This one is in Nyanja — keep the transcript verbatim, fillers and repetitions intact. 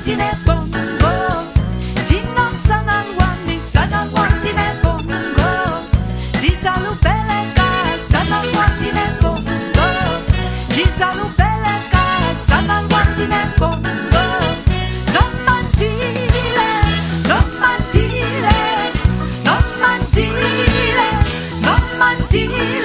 wantine bongo. Dino sana wani sana wantine bongo. Disalupeleka sana wantine bongo. Disalupeleka sana wantine bongo. Non mantile, non mantile, non mantile, non mantile.